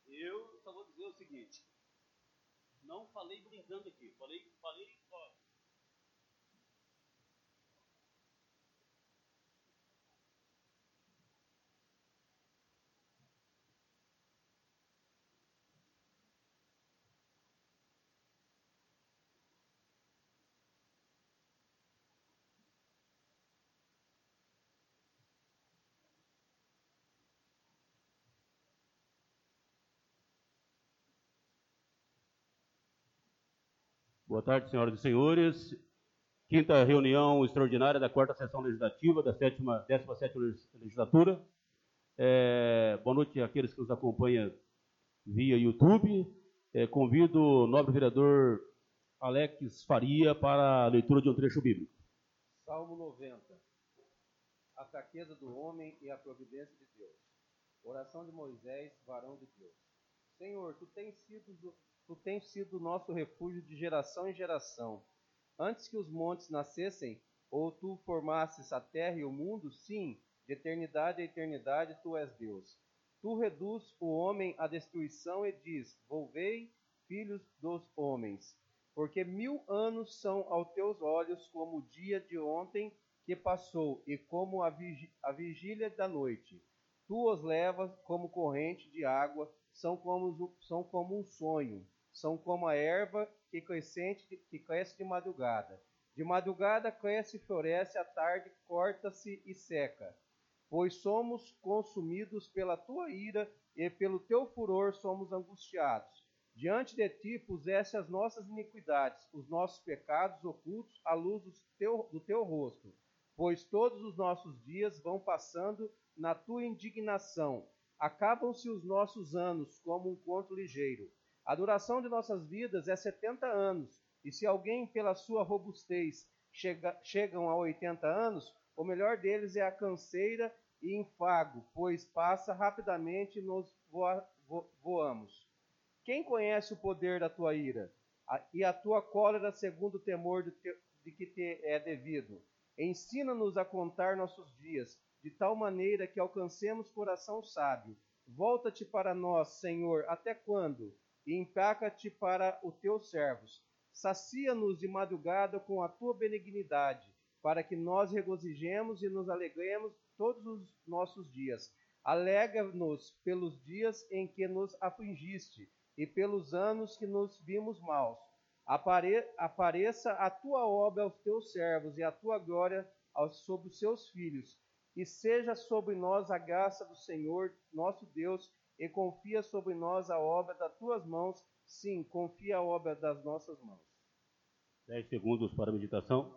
Eu só vou dizer o seguinte, não falei brincando aqui, falei ó, Boa tarde, senhoras e senhores. Quinta reunião extraordinária da quarta sessão legislativa da 17ª legislatura. Boa noite àqueles que nos acompanham via YouTube. Convido o nobre vereador Alex Faria para a leitura de um trecho bíblico. Salmo 90. A fraqueza do homem e a providência de Deus. Oração de Moisés, varão de Deus. Senhor, tu tens sido o nosso refúgio de geração em geração. Antes que os montes nascessem, ou tu formasses a terra e o mundo, sim, de eternidade a eternidade tu és Deus. Tu reduz o homem à destruição e diz, volvei, filhos dos homens. Porque 1000 anos são aos teus olhos como o dia de ontem que passou, e como a vigília da noite. Tu os levas como corrente de água, são como um sonho, são como a erva que cresce de madrugada. De madrugada cresce e floresce, à tarde corta-se e seca. Pois somos consumidos pela tua ira, e pelo teu furor somos angustiados. Diante de ti puseste as nossas iniquidades, os nossos pecados ocultos à luz do teu rosto. Pois todos os nossos dias vão passando na tua indignação. Acabam-se os nossos anos como um conto ligeiro. A duração de nossas vidas é 70 anos, e se alguém pela sua robustez chegam a 80 anos, o melhor deles é a canseira e enfago, pois passa rapidamente e nos voamos. Quem conhece o poder da tua ira e a tua cólera segundo o temor de que te é devido? Ensina-nos a contar nossos dias, de tal maneira que alcancemos coração sábio. Volta-te para nós, Senhor, até quando? E empaca-te para os teus servos. Sacia-nos de madrugada com a tua benignidade, para que nós regozijemos e nos alegremos todos os nossos dias. Alegra-nos pelos dias em que nos afligiste, e pelos anos que nos vimos maus. Apareça a tua obra aos teus servos, e a tua glória sobre os seus filhos. E seja sobre nós a graça do Senhor, nosso Deus, e confia sobre nós a obra das tuas mãos. Sim, confia a obra das nossas mãos. 10 segundos para a meditação.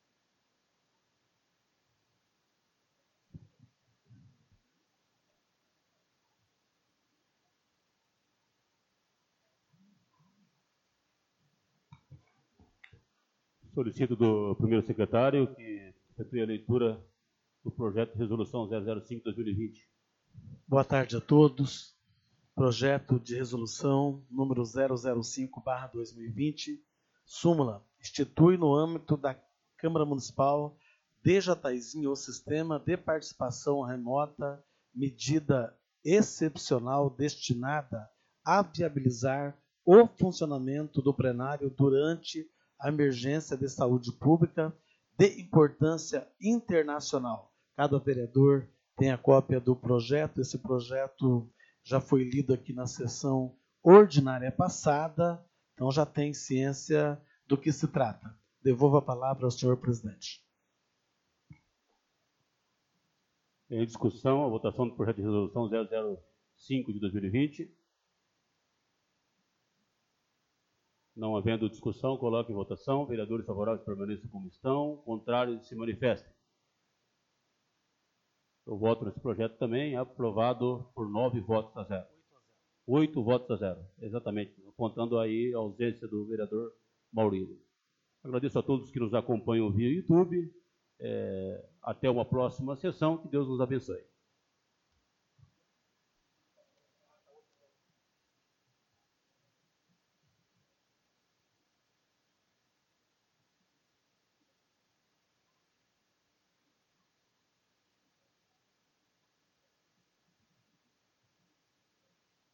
Solicito do primeiro secretário que efetue a leitura do projeto de resolução 005/2020. Boa tarde a todos. Projeto de resolução número 005/2020. Súmula. Institui no âmbito da Câmara Municipal de Jataizinho o sistema de participação remota, medida excepcional destinada a viabilizar o funcionamento do plenário durante a emergência de saúde pública de importância internacional. Cada vereador tem a cópia do projeto. Esse projeto já foi lido aqui na sessão ordinária passada, então já tem ciência do que se trata. Devolvo a palavra ao senhor presidente. Em discussão, a votação do projeto de resolução 005/2020. Não havendo discussão, coloque em votação. Vereadores favoráveis permaneçam como estão. Contrários se manifestem. Eu voto nesse projeto também, aprovado por 9 votos a 0. 8 votos a 0, exatamente, contando aí a ausência do vereador Maurílio. Agradeço a todos que nos acompanham via YouTube. Até uma próxima sessão. Que Deus nos abençoe.